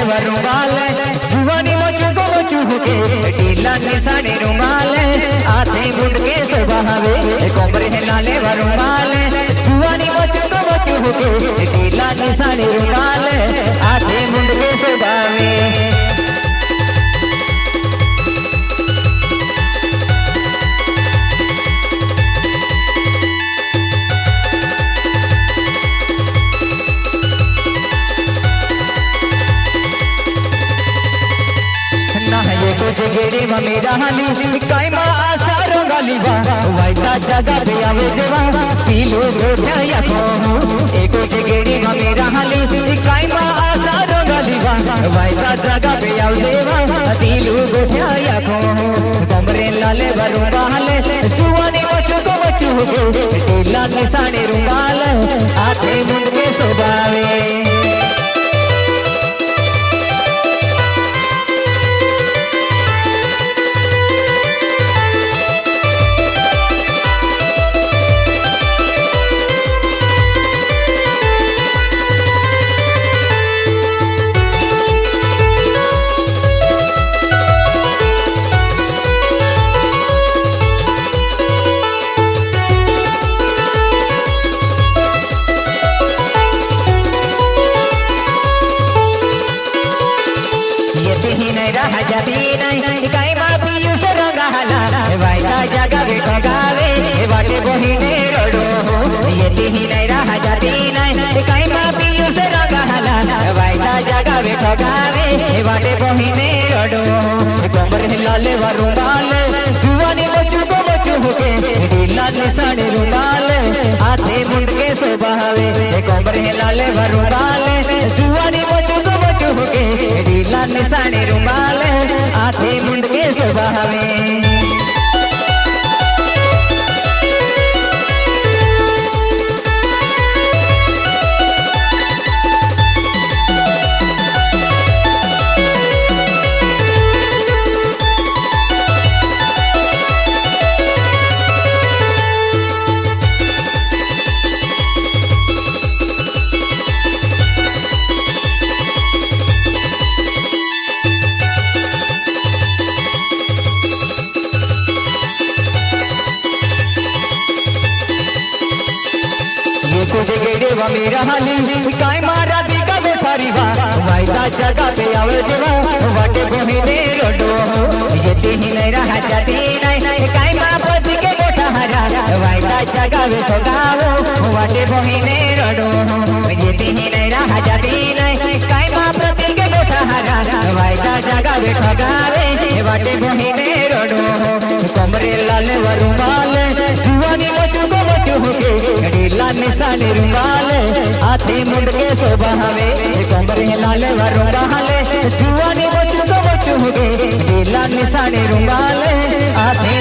रुमाल जुवानी मचू को मचू के ढीला निशाने रुमाल आते मुंड के सुबहावे कोमरे लाले रुमाल जुवानी मचू को मचू के ढीला निशाने रुमाल आते मुंड के सुबहावे गेड़ी मेरा हाली काई मा आशा रंगाली बा वाइता जगह पे आवे देवा पीलो गोठया को एको गेड़ी मेरा हाली काई मा आशा रंगाली बा वाइता जगह पे आवे देवा पीलो गोठया को कमरे लाले वरु बाले जुवानी मचू को मचू के ढीला निशाने रुमाल आते मुंड के सुबावे काई मा पीयूष रंगाला वाइता जगह बेटो गावे बाटे बहिने रोडो ये ही नहीं रहा जाती नहीं काई मा पीयूष रंगाला वाइता जगह बेटो गावे बाटे बहिने रोडो कमर लाले रुमाल जुवानी मचू को मचू के ढीला निशाने रुमाल आते मुंड के सुबहावे कमर लाले रुमाल जुवानी मचू को मचू के ढीला निशाने रुमाल आते मुंड के सुबहावे मेरा हाली काई मारा दिगा में परिवा वाइता जगह पे आवे देवा वाटे बहिने रोडो ये ही नहीं रहा जाती नहीं काई मा पति के गोठा हरा वाइता जगह में ठोगावो वाटे बहिने रोडो ये ही नहीं रहा जाती नहीं काई मा पति के गोठा हरा वाइता जगह में ठोगावे वाटे बहिने रोडो कमरे लाले रुमाल जुवानी मचू को मचू के ढीला निशाने रुमाल आते मुंड के सुबहावे कमरे लाले रुमाल जुवानी मचू को मचू के ढीला निशाने रुमाल आते